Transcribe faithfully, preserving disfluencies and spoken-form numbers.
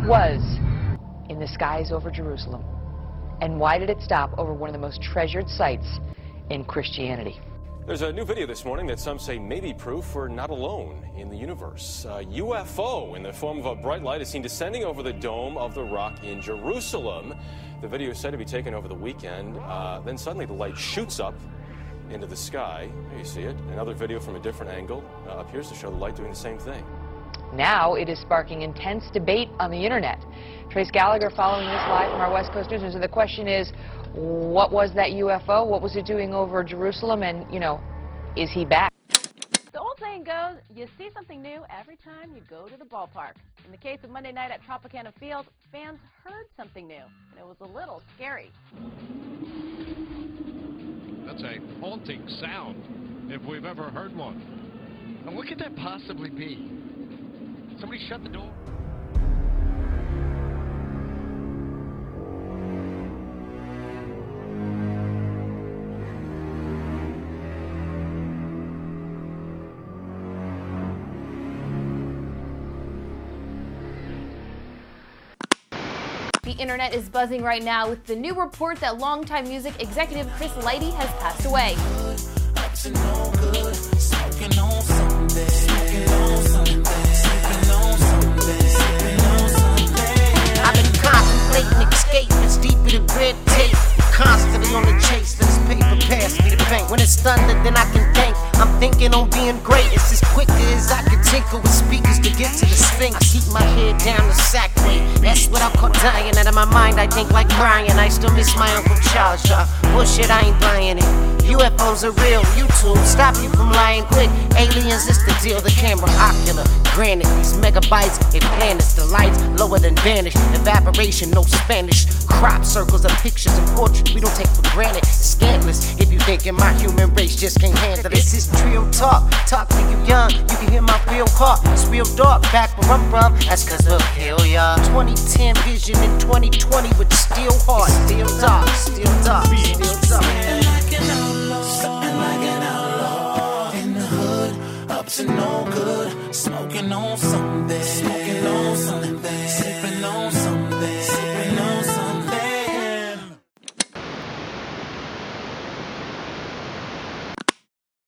was in the skies over Jerusalem? And why did it stop over one of the most treasured sites in Christianity? There's a new video this morning that some say may be proof we're not alone in the universe. A U F O in the form of a bright light is seen descending over the Dome of the Rock in Jerusalem. The video is said to be taken over the weekend. Uh, then suddenly the light shoots up into the sky. There you see it. Another video from a different angle uh, appears to show the light doing the same thing. Now it is sparking intense debate on the internet. Trace Gallagher following this live from our West Coast News. And the question is, what was that U F O? What was it doing over Jerusalem? And, you know, is he back? The old saying goes, you see something new every time you go to the ballpark. In the case of Monday night at Tropicana Field, fans heard something new, and it was a little scary. That's a haunting sound, if we've ever heard one. And what could that possibly be? Somebody shut the door? The internet is buzzing right now with the new report that longtime music executive Chris Lighty has passed away. I've been contemplating escaping deep in the red tape. Constantly on the chase, let this paper pass me the bank. When it's thunder, then I can think. I'm thinking on being great. It's as quick as I can tinkle with speakers to get to the Sphinx. I keep my head down the sack way. That's what I call dying. Out of my mind, I think like Brian. I still miss my Uncle Charles. Uh, bullshit, I ain't buying it. U F Os are real. YouTube, stop you from lying quick. Aliens, it's the deal. The camera ocular. Granted, these megabytes and planets. The lights lower than vanish. Evaporation, no Spanish. Crop circles of pictures and portraits we don't take for granted. Scandalous if you thinking my human race just can't handle it. This is real talk. Talk to you young. You can hear my real heart. It's real dark back where I'm from. That's cause of hell, y'all. twenty ten vision in twenty twenty with still heart. Still dark, still dark, still dark. Something like an outlaw, something like an outlaw in the hood, up to no good, smoking on something, smoking on something, sipping on something.